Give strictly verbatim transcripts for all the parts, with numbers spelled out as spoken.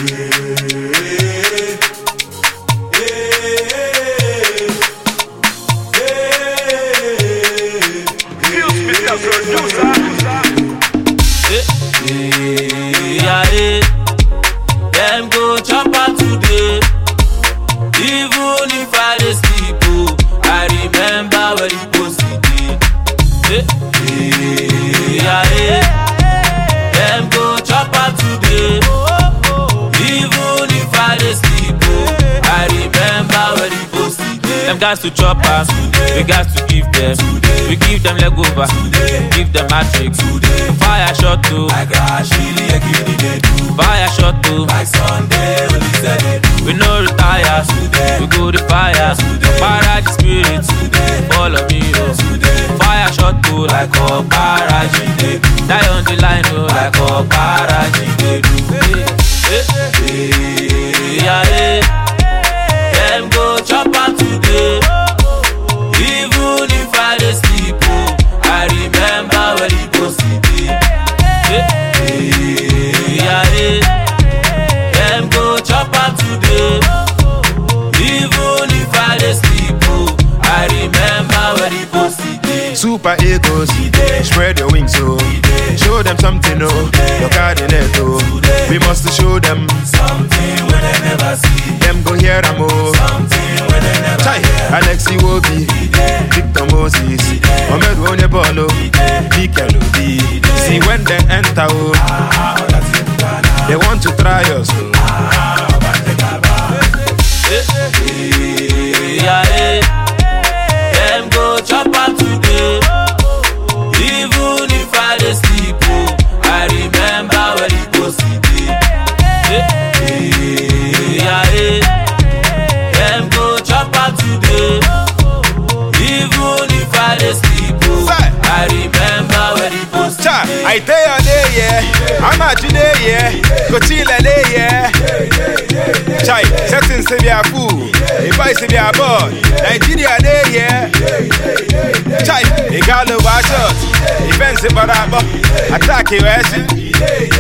Them go chop out today. Even if I dey sleep, oh, I remember where you post today. Hey, hey, yeah, hey. Them go chop out today. Even if I dey sleep, oh, I remember where you post today. Them guys to chop us, we guys to give them. We give them leg over, give them matrix. Fire shot too, like Rashidi, I give the do. Fire shot too, like Sunday, only said we no retire, we go the fire. Fire the spirit, follow me, oh. Fire shot too, like oh, Paraji, die on the line, oh, like oh, Paraji, hey, hey, hey, yeah, hey. Them go chop out today. Even if I dey sleep, oh, I remember where you go see. Hey, hey, yeah, hey. Them go chop out today. Even if I dey sleep, oh, I remember where you go see. Super egos, spread your wings, oh. Show them something, oh. Look at the net, oh. We must show them something where they never see. Them go hear them, oh. Something where they never Chai, Alexi Wobi, Victor Moses, Mohamed Wonebolo, Mikel Obi. See when they enter, oh, they want to try us, oh. Yeah, yeah. Them go chop out today. Even if I dey sleep, oh, I remember where you go see. Yeah, yeah. Them go chop out today. Even if I dey sleep, oh, I remember where you go see. I day a day, yeah. I'm a today, yeah. Go chill a day, yeah. Chai, settings to be a fool. If I say be a boy, Nigeria day, yeah. Chai, a gal of a shot. Events about a boy. Attack you, I see.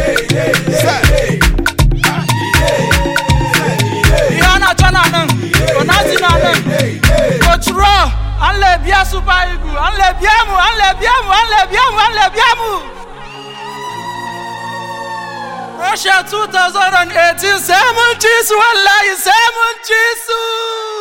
Yana Jananan, Onazinanan, Coach Raw, Anle Bia Super Eagle, Anle Biamu, Anle Biamu, Anle Biamu, Anle Biamu. Russia two thousand eighteen, seven Jesus, Wallahi, seven Jesus.